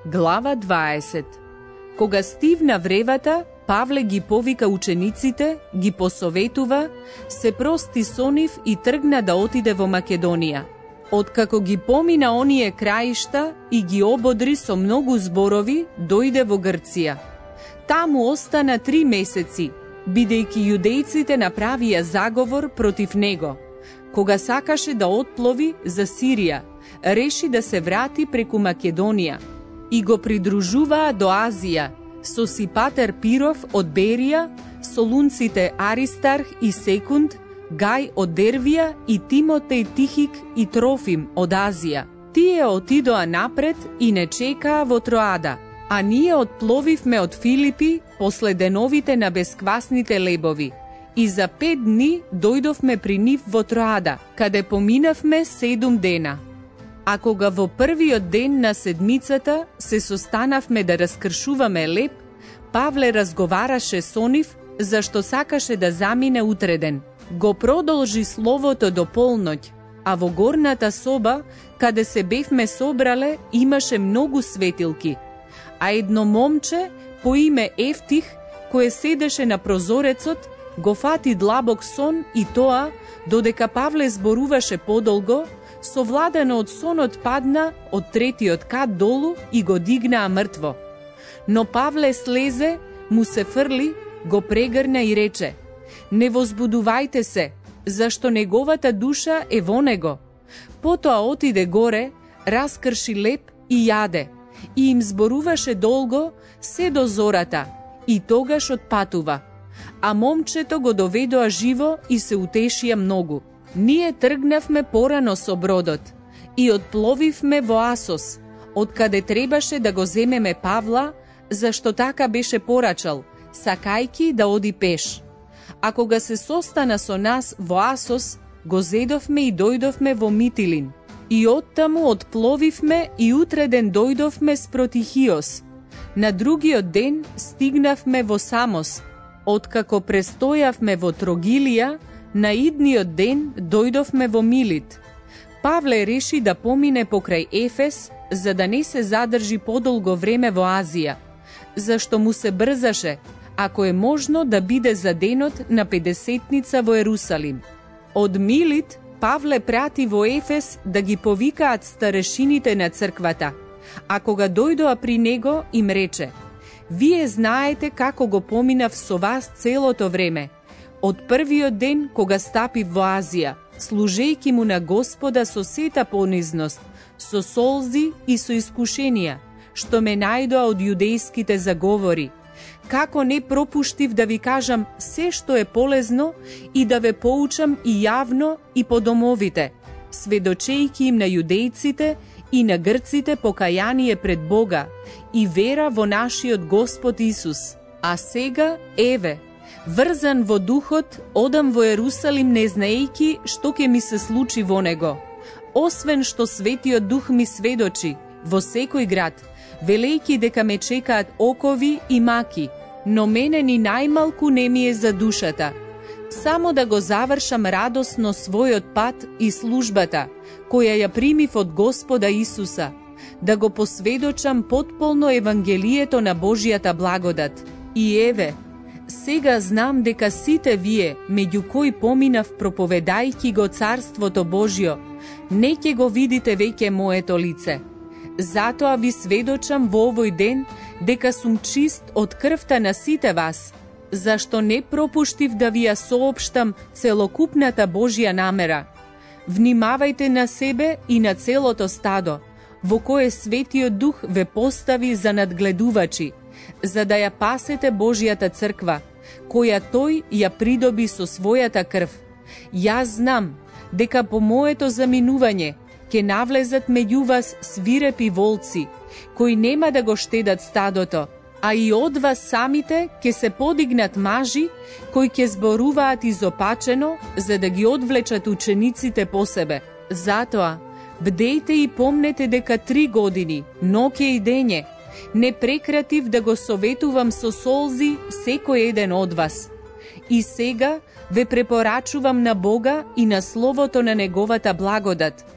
Глава 20. Кога стивна вревата, Павле ги повика учениците, ги посоветува, се прости со нив и тргна да отиде во Македонија. Откако ги помина оние краишта и ги ободри со многу зборови, дојде во Грција. Таму остана 3 месеци, бидејќи јудејците направија заговор против него. Кога сакаше да отплови за Сирија, реши да се врати преку Македонија и го придружуваа до Азија со Сипатер Пиров од Берија, солунците Аристарх и Секунд, Гај од Дервија и Тимотеј Тихик и Трофим од Азија. Тие отидоа напред и не чекаа во Троада, а ние отпловивме од Филипи после деновите на бесквасните лебови и за 5 дни дојдовме при нив во Троада, каде поминавме 7 дена. А кога во првиот ден на седмицата се состанавме да раскршуваме леб, Павле разговараше со нив, зашто сакаше да замине утреден. Го продолжи словото до полноќ, а во горната соба, каде се бевме собрале, имаше многу светилки. А едно момче по име Ефтих, кое седеше на прозорецот, го фати длабок сон и тоа, додека Павле зборуваше подолго, совладано од сонот падна од 3-тиот кат долу и го дигнаа мртво. Но Павле слезе, му се фрли, го прегрна и рече: „Не возбудувајте се, зашто неговата душа е во него“. Потоа отиде горе, раскрши леб и јаде, и им зборуваше долго се до зората, и тогаш отпатува. А момчето го доведоа живо и се утешија многу. Ние тргнавме порано со бродот и отпловивме во Асос, откаде требаше да го земеме Павла, зашто така беше порачал, сакајки да оди пеш. А кога се состана со нас во Асос, го зедовме и дојдовме во Митилин. И оттаму отпловивме и утреден дојдовме спроти Хиос. На другиот ден стигнавме во Самос. Откако престојавме во Трогилија, на идниот ден дојдовме во Милит. Павле реши да помине покрај Ефес, за да не се задржи подолго време во Азија, зашто му се брзаше, ако е можно да биде за денот на Педесетница во Ерусалим. Од Милит Павле прати во Ефес да ги повикаат старешините на црквата, а кога дојдоа при него им рече: „Вие знаете како го поминав со вас целото време, од првиот ден кога стапив во Азија, служејќи му на Господа со сета понизност, со солзи и со искушенија, што ме најдоа од јудејските заговори. Како не пропуштив да ви кажам се што е полезно и да ве поучам и јавно и по домовите, сведочејќи им на јудејците и на грците покаяние пред Бога и вера во нашиот Господ Исус. А сега, еве, врзан во духот, одам во Ерусалим не знаејќи што ќе ми се случи во него. Освен што Светиот Дух ми сведочи во секој град, велејќи дека ме чекаат окови и маки, но мене ни најмалку не ми е за душата. Само да го завршам радосно својот пат и службата, која ја примив од Господа Исуса, да го посведочам потполно Евангелието на Божјата благодат. И еве, сега знам дека сите вие, меѓу кои поминав проповедајќи го Царството Божјо, не ќе го видите веќе моето лице. Затоа ви сведочам во овој ден дека сум чист од крвта на сите вас, зашто не пропуштив да ви ја соопштам целокупната Божја намера. Внимавајте на себе и на целото стадо, во кое Светиот Дух ве постави за надгледувачи, за да ја пасете Божјата црква, која тој ја придоби со својата крв. Јас знам дека по моето заминување ќе навлезат меѓу вас свирепи волци, кои нема да го штедат стадото, а и од вас самите ќе се подигнат мажи, кои ќе зборуваат изопачено, за да ги одвлечат учениците по себе. Затоа, бдејте и помнете дека 3 години, ноќе и дење, не прекратив да го советувам со солзи секој еден од вас. И сега ве препорачувам на Бога и на Словото на Неговата благодат,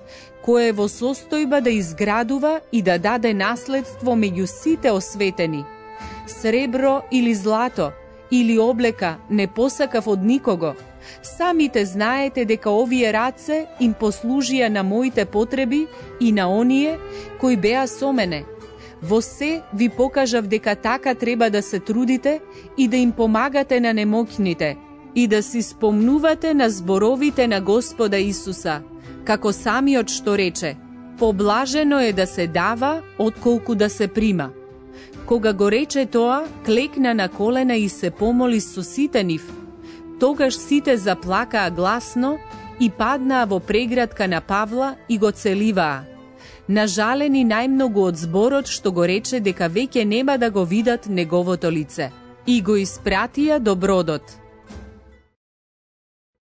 кој е во состојба да изградува и да даде наследство меѓу сите осветени. Сребро или злато, или облека не посакав од никого. Самите знаете дека овие раце им послужија на моите потреби и на оние кои беа со мене. Во се ви покажав дека така треба да се трудите и да им помагате на немоќните и да си спомнувате на зборовите на Господа Исуса, како самиот што рече: поблажено е да се дава, отколку да се прима. Кога го рече тоа, клекна на колена и се помоли со сите нив. Тогаш сите заплакаа гласно и паднаа во преградка на Павла и го целиваа. Нажалени најмногу од зборот што го рече дека веќе нема да го видат неговото лице. И го испратија до бродот.